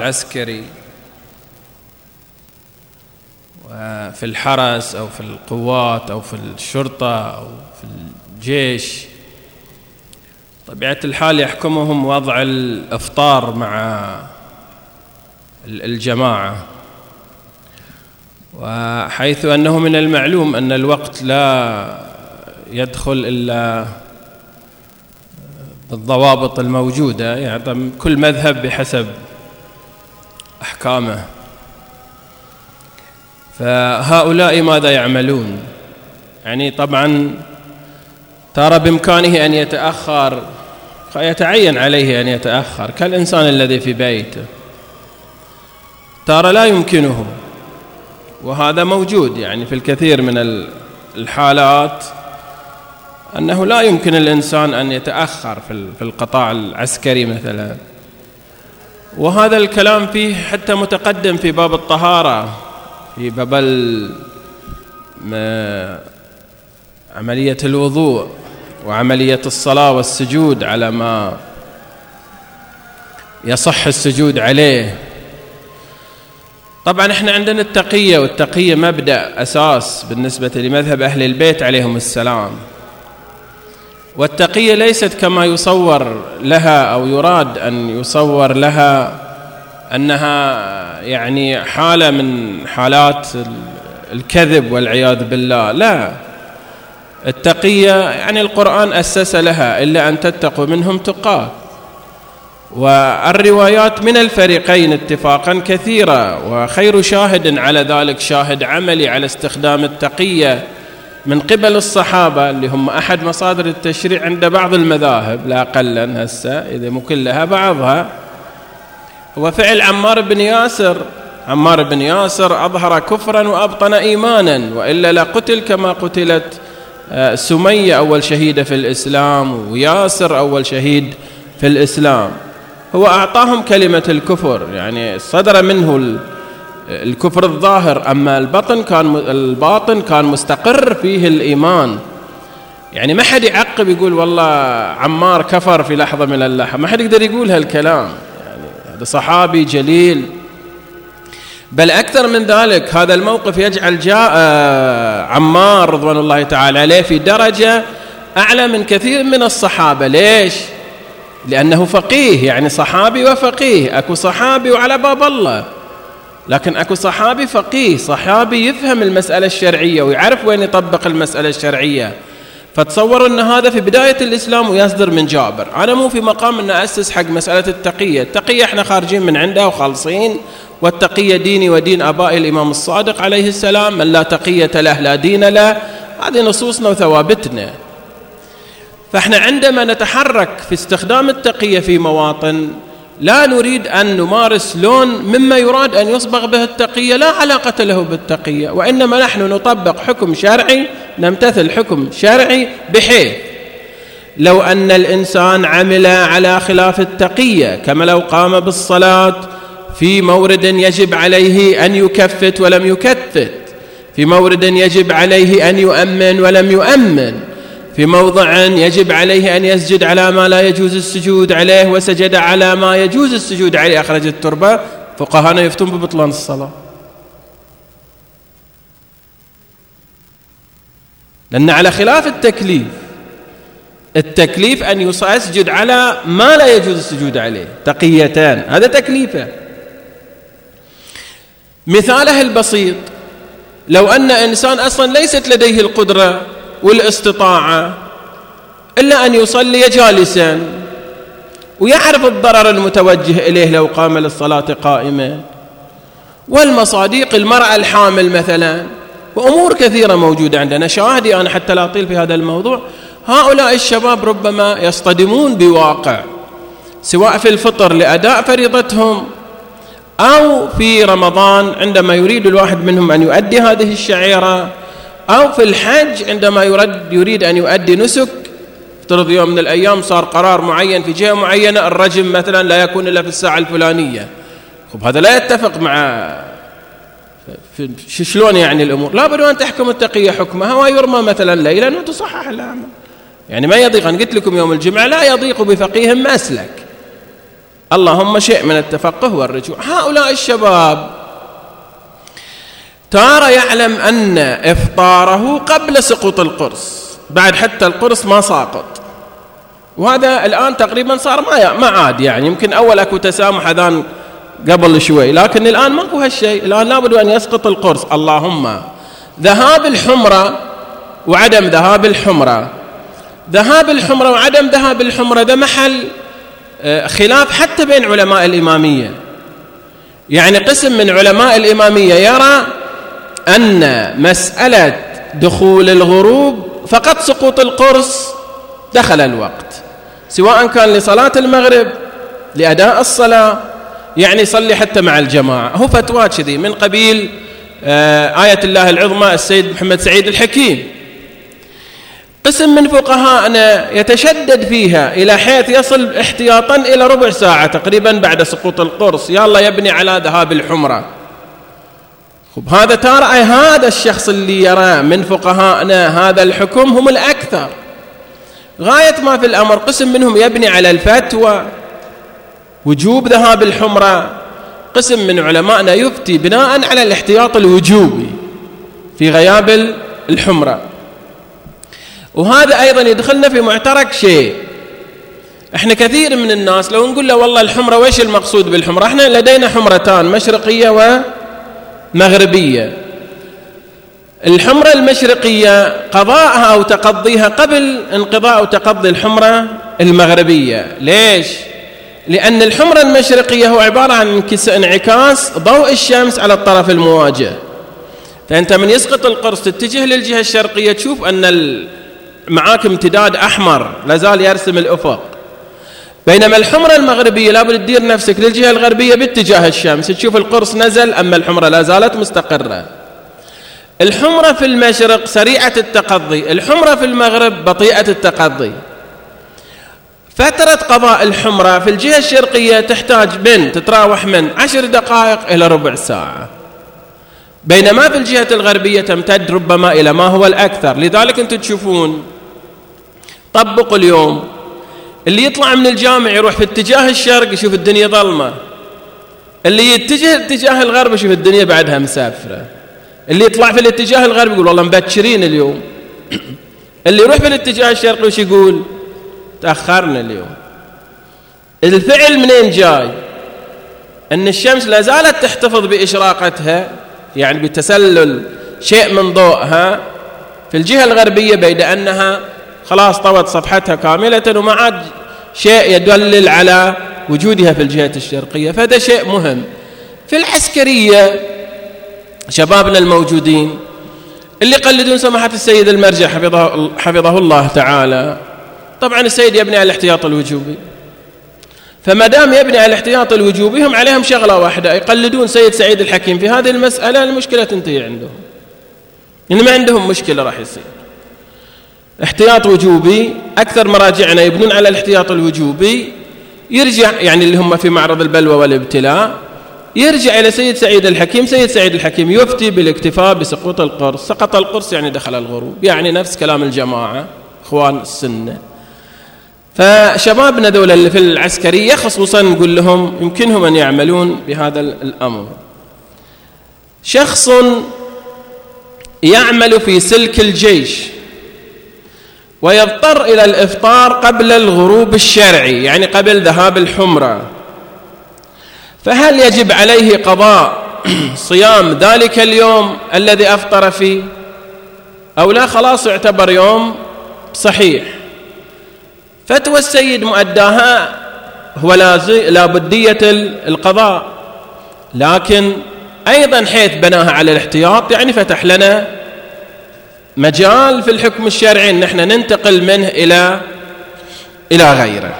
العسكري وفي الحرس أو في القوات أو في الشرطة أو في الجيش، طبيعة الحال يحكمهم وضع الإفطار مع الجماعة، وحيث أنه من المعلوم أن الوقت لا يدخل إلا بالضوابط الموجودة، يعني كل مذهب بحسب أحكامه، فهؤلاء ماذا يعملون؟ يعني طبعا ترى بإمكانه أن يتأخر، يتعين عليه أن يتأخر كالإنسان الذي في بيته، ترى لا يمكنه، وهذا موجود يعني في الكثير من الحالات أنه لا يمكن الإنسان أن يتأخر في القطاع العسكري مثلا. وهذا الكلام فيه حتى متقدم في باب الطهارة، في باب عملية الوضوء وعملية الصلاة والسجود على ما يصح السجود عليه. طبعا احنا عندنا التقية، والتقية مبدأ أساس بالنسبة لمذهب أهل البيت عليهم السلام، والتقية ليست كما يصور لها أو يراد أن يصور لها أنها يعني حالة من حالات الكذب والعياذ بالله، لا، التقية يعني القرآن أسس لها إلا أن تتقوا منهم تقاه، والروايات من الفريقين اتفاقا كثيرة، وخير شاهد على ذلك شاهد عملي على استخدام التقية من قبل الصحابة اللي هم أحد مصادر التشريع عند بعض المذاهب، لا أقلا هسه إذا مو كلها بعضها، هو فعل عمار بن ياسر. عمار بن ياسر أظهر كفرا وأبطن إيمانا، وإلا لقتل كما قتلت سمية أول شهيدة في الإسلام وياسر أول شهيد في الإسلام. هو أعطاهم كلمة الكفر، يعني صدر منه الكفر الظاهر، أما الباطن كان مستقر فيه الإيمان. يعني ما حد يعقب يقول والله عمار كفر في لحظة من اللحظات، ما حد يقدر يقول هالكلام، يعني هذا صحابي جليل. بل أكثر من ذلك، هذا الموقف يجعل عمار رضوان الله تعالى عليه في درجة أعلى من كثير من الصحابة. ليش؟ لأنه فقيه، يعني صحابي وفقيه. أكو صحابي وعلى باب الله، لكن أكو صحابي فقيه، صحابي يفهم المسألة الشرعية ويعرف وين يطبق المسألة الشرعية. فتصوروا أن هذا في بداية الإسلام ويصدر من جابر. أنا مو في مقام أن أسس حق مسألة التقية، التقية احنا خارجين من عندها وخالصين، والتقية ديني ودين آباء الإمام الصادق عليه السلام، من لا تقية له لا دين له، هذه نصوصنا وثوابتنا. فاحنا عندما نتحرك في استخدام التقية في مواطن لا نريد أن نمارس لون مما يراد أن يصبغ به التقية، لا علاقة له بالتقية، وإنما نحن نطبق حكم شرعي، نمتثل حكم شرعي، بحيث لو أن الإنسان عمل على خلاف التقية، كما لو قام بالصلاة في مورد يجب عليه أن يكفت ولم يكفت، في مورد يجب عليه أن يؤمن ولم يؤمن، في موضع يجب عليه أن يسجد على ما لا يجوز السجود عليه وسجد على ما يجوز السجود عليه، أخرج التربة، فقهانا يفتون ببطلان الصلاة، لأن على خلاف التكليف أن يسجد على ما لا يجوز السجود عليه، تقيتان، هذا تكليفه. مثاله البسيط، لو أن إنسان أصلا ليست لديه القدرة والاستطاعة إلا أن يصلي جالسا، ويعرف الضرر المتوجه إليه لو قام للصلاة قائما، والمصاديق، المرأة الحامل مثلا، وأمور كثيرة موجودة عندنا. شاهدي أنا حتى لا أطيل في هذا الموضوع، هؤلاء الشباب ربما يصطدمون بواقع، سواء في الفطر لأداء فريضتهم، أو في رمضان عندما يريد الواحد منهم أن يؤدي هذه الشعيرة، أو في الحج عندما يريد أن يؤدي نسك. افترض يوم من الأيام صار قرار معين في جهة معينة، الرجم مثلا لا يكون إلا في الساعة الفلانية، هذا لا يتفق مع شلون يعني الأمور. لا بد أن تحكم التقية حكمها، ويرمى مثلا ليلا وتصحح الأعمال. يعني ما يضيق، أنا قلت لكم يوم الجمعة لا يضيق بفقيه مسلك اللهم شيء من التفقه والرجوع. هؤلاء الشباب تارى يعلم أن إفطاره قبل سقوط القرص، بعد حتى القرص ما ساقط، وهذا الآن تقريبا صار ما عاد، يعني يمكن أول أكو تسامح أذان قبل شوي، لكن الآن ماكو هالشيء، الآن لابد أن يسقط القرص. اللهم ذهاب الحمرة وعدم ذهاب الحمرة، ذهاب الحمرة وعدم ذهاب الحمرة ده محل خلاف حتى بين علماء الإمامية. يعني قسم من علماء الإمامية يرى أن مسألة دخول الغروب فقط سقوط القرص دخل الوقت، سواء كان لصلاة المغرب لأداء الصلاة، يعني يصلي حتى مع الجماعة. هو فتوى كذي من قبيل آية الله العظمى السيد محمد سعيد الحكيم. قسم من فقهاءنا يتشدد فيها إلى حيث يصل احتياطا إلى ربع ساعة تقريبا بعد سقوط القرص، يلا يبني على ذهاب الحمرة. هذا ترى هذا الشخص اللي يرى من فقهاءنا هذا الحكم هم الأكثر غاية ما في الأمر. قسم منهم يبني على الفتوى وجوب ذهاب الحمرة، قسم من علمائنا يفتي بناء على الاحتياط الوجوبي في غياب الحمرة. وهذا أيضا يدخلنا في معترك شيء، احنا كثير من الناس لو نقول له والله الحمرة ويش المقصود بالحمرة، احنا لدينا حمرتان مشرقية ومغربية. الحمرة المشرقية قضاءها أو تقضيها قبل انقضاء أو تقضي الحمرة المغربية. ليش؟ لأن الحمرة المشرقية هو عبارة عن انعكاس ضوء الشمس على الطرف المواجه، فأنت من يسقط القرص تتجه للجهة الشرقية تشوف أن معاك امتداد أحمر لازال يرسم الأفق، بينما الحمرة المغربية لابد تدير نفسك للجهة الغربية باتجاه الشمس تشوف القرص نزل، أما الحمرة لا زالت مستقرة. الحمرة في المشرق سريعة التقضي، الحمرة في المغرب بطيئة التقضي. فترة قضاء الحمرة في الجهة الشرقية تحتاج تتراوح من 10 دقائق إلى ربع ساعة، بينما في الجهة الغربية تمتد ربما إلى ما هو الأكثر. لذلك أنتم تشوفون طبقوا اليوم اللي يطلع من الجامع يروح في اتجاه الشرق يشوف الدنيا ظلمة، اللي يتجه اتجاه الغرب يشوف الدنيا بعدها مسافرة، اللي يطلع في الاتجاه الغرب يقول والله مبكرين اليوم اللي يروح في الاتجاه الشرقي وش يقول؟ تأخرنا اليوم. الفعل منين جاي؟ أن الشمس لا زالت تحتفظ بإشراقتها، يعني بتسلل شيء من ضوءها في الجهة الغربية، بيد أنها خلاص طوت صفحتها كاملة وما عاد شيء يدلل على وجودها في الجهة الشرقية. فهذا شيء مهم. في العسكرية شبابنا الموجودين اللي يقلدون سماحة السيد المرجع حفظه الله تعالى، طبعا السيد يبني على الاحتياط الوجوبي، فما دام يبني على الاحتياط الوجوبي هم عليهم شغلة واحدة، يقلدون سيد سعيد الحكيم في هذه المسألة، المشكلة تنتهي عندهم، إن ما عندهم مشكلة راح يصير احتياط وجوبي. أكثر مراجعنا يبنون على الاحتياط الوجوبي، يرجع يعني اللي هم في معرض البلوى والابتلاء يرجع إلى سيد سعيد الحكيم. سيد سعيد الحكيم يفتي بالاكتفاء بسقوط القرص، سقط القرص يعني دخل الغروب، يعني نفس كلام الجماعة إخوان السنة. فشبابنا ذولا اللي في العسكرية خصوصا نقول لهم يمكنهم أن يعملون بهذا الأمر. شخص يعمل في سلك الجيش ويضطر إلى الإفطار قبل الغروب الشرعي، يعني قبل ذهاب الحمرة، فهل يجب عليه قضاء صيام ذلك اليوم الذي أفطر فيه أو لا؟ خلاص يعتبر يوم صحيح. فتوى السيد مؤداها هو لا بدية القضاء، لكن أيضا حيث بناها على الاحتياط يعني فتح لنا مجال في الحكم الشرعي أن نحن ننتقل منه إلى غيره.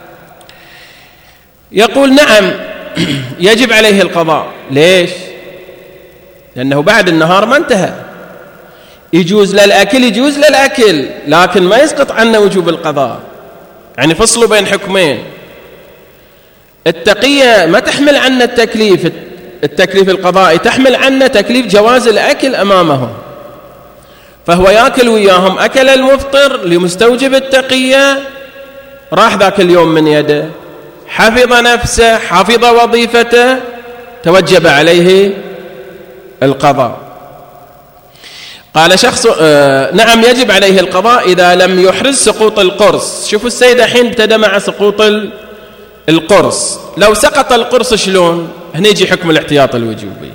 يقول نعم يجب عليه القضاء. ليش؟ لأنه بعد النهار ما انتهى، يجوز للأكل لكن ما يسقط عنه وجوب القضاء. يعني فصلوا بين حكمين، التقية ما تحمل عنا التكليف القضائي، تحمل عنا تكليف جواز الأكل أمامهم، فهو يأكل وياهم. أكل المفطر لمستوجب التقية راح ذاك اليوم من يده، حفظ نفسه حفظ وظيفته توجب عليه القضاء. قال شخص نعم يجب عليه القضاء إذا لم يحرز سقوط القرص. شوفوا السيد الحين ابتدى مع سقوط القرص، لو سقط القرص شلون؟ هنا يجي حكم الاحتياط الوجوبي.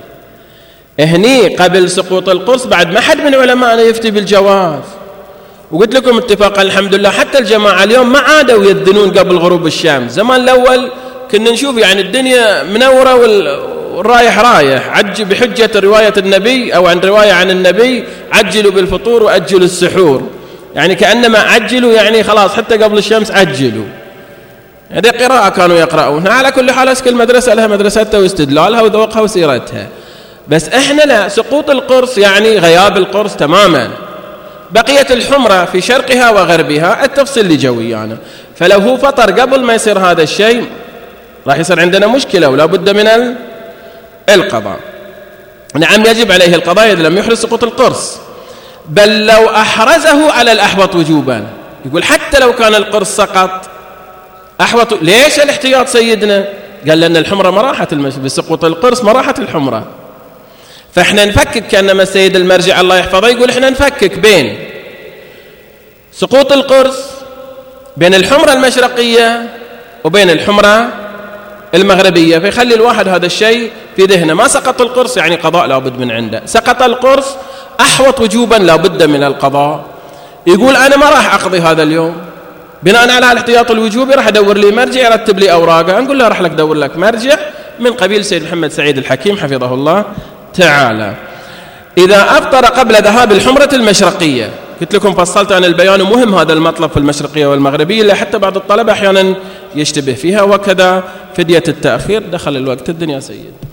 هني قبل سقوط القرص بعد ما حد من علمائنا يفتي بالجواز، وقلت لكم اتفاقا الحمد لله حتى الجماعة اليوم ما عادوا يدنون قبل غروب الشمس. زمان الأول كنا نشوف يعني الدنيا منورة والرايح رايح، بحجة رواية النبي أو عن رواية عن النبي عجلوا بالفطور وأجلوا السحور، يعني كأنما عجلوا يعني خلاص حتى قبل الشمس عجلوا. هذه قراءة كانوا يقرؤونها. على كل حال كل مدرسة لها مدرستها واستدلالها وذوقها وسيرتها، بس احنا لا، سقوط القرص يعني غياب القرص تماما. بقية الحمرة في شرقها وغربها التفصيل لجوي يعني. فلو هو فطر قبل ما يصير هذا الشيء راح يصير عندنا مشكلة ولا بد من القضاء. نعم يجب عليه القضاء إذا لم يحرز سقوط القرص، بل لو أحرزه على الأحوط وجوبا. يقول حتى لو كان القرص سقط أحوط. ليش الاحتياط سيدنا؟ قال لأن الحمرة ما راحت بسقوط القرص ما راحت الحمرة، فإحنا نفكك. كأنما السيد المرجع الله يحفظه يقول إحنا نفكك بين سقوط القرص، بين الحمرة المشرقية وبين الحمرة المغربية، فيخلي الواحد هذا الشيء في ذهنه. ما سقط القرص يعني قضاء لابد من عنده، سقط القرص أحوط وجوبا لابد من القضاء. يقول أنا ما راح أقضي هذا اليوم بناء على الاحتياط الوجوبي، راح أدور لي مرجع يرتب لي أوراقه. نقول له راح لك دور لك مرجع من قبيل سيد محمد سعيد الحكيم حفظه الله تعالى. إذا أفطر قبل ذهاب الحمرة المشرقية، قلت لكم فصلت عن البيان، مهم هذا المطلب في المشرقية والمغربية، لحتى بعض الطلبة أحيانا يشتبه فيها. وكذا فدية التأخير. دخل الوقت الدنيا سيد.